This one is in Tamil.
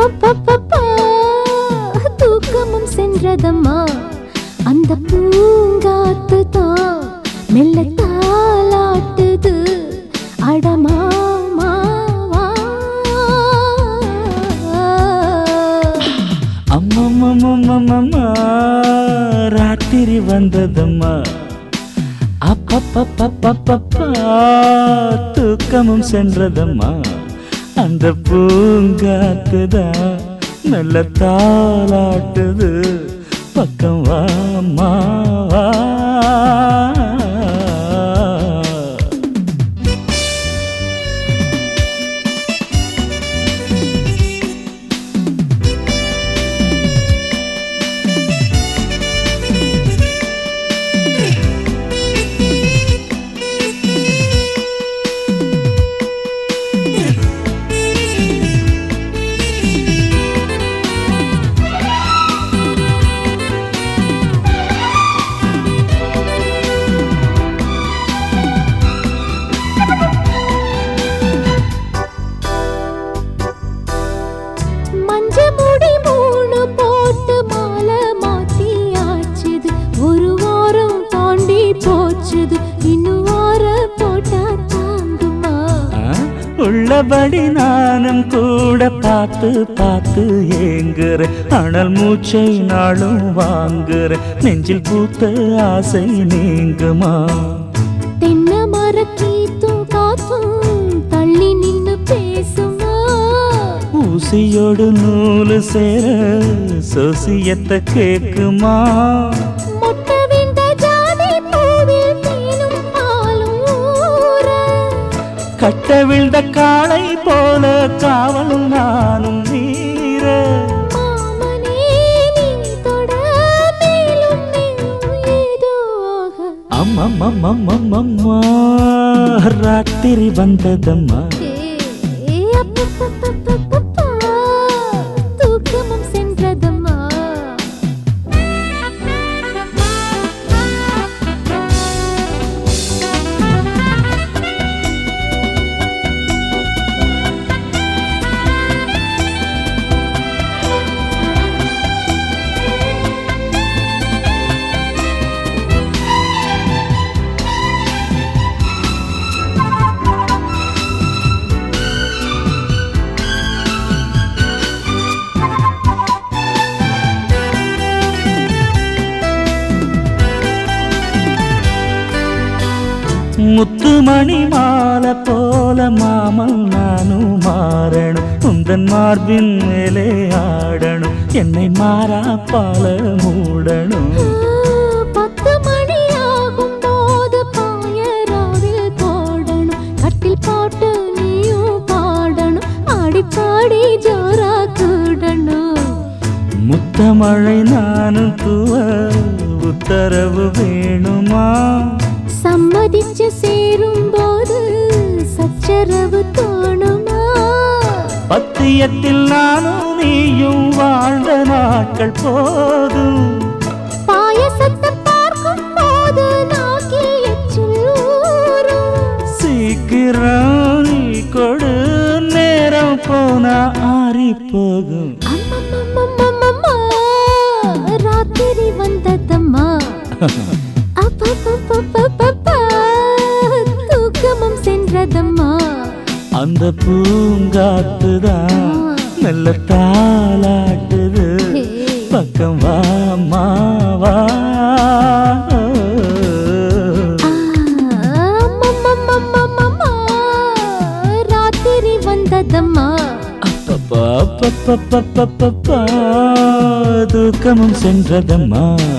தூக்கமும் சென்றதம்மா அந்த பூங்காத்து தான் மெல்ல தாலாட்டுது அடமாமா அம்மம்மம்மம்மம்மா ராத்திரி வந்ததம்மா அப்பப்பப்பப்பப்பா தூக்கமும் சென்றதம்மா அந்த பூங்காத்துதான் நல்ல தாலாட்டுது பக்கம் வாமா வா உள்ளபடி நானும் கூட பார்த்து பார்த்து ஏங்குறேன் அனல் மூச்சை நாளும் வாங்குறேன் நெஞ்சில் பூத்த ஆசை நீங்குமா தென்னை மரக்கீத்தும் காத்தும் தள்ளி நின்னு பேசுமா ஊசியோடு நூலு சேர சோசியத்தை கேக்குமா கட்ட விழுந்த காளை போல காவலும் நானும் நீர அம்மம்மம்மம்மம்மா ராத்திரி வந்ததம்மா தூக்கமும் சென்றதம்மா முத்துமணி மாலை போல மாமல் நானும் மாறணும் உந்தன் மார்பின் மேலே ஆடணும் என்னை மாறா பால மூடணும் 10 மணி ஆகும் போது பாயராவில் போடணும் கட்டில் பாட்டு நீயும் பாடணும் ஆடி பாடி ஜோரா கூடணும் முத்தமழை நானும் தூவ உத்தரவு வேணுமா சம்மதிச்சு சேரும் போது சச்சரவு தோணுமா பத்தியத்தில் நானும் நீயும் வாழ்ந்த நாட்கள் போதும் பாயசத்தை பார்க்கும் போது நாக்கில் எச்சில் ஊறும் சீக்கிரம் நீ கொடு நேரம் போனா ஆறி போகும் அம்மம்மம்மம்மம்மா ராத்திரி வந்ததம்மா தூக்கமும் சென்றதம்மா அந்த பூங்காத்துதான் நல்ல தாலாட்டுது பக்கம் வாமா வா ராத்திரி வந்ததம்மா அப்பப்பா தூக்கமும் சென்றதம்மா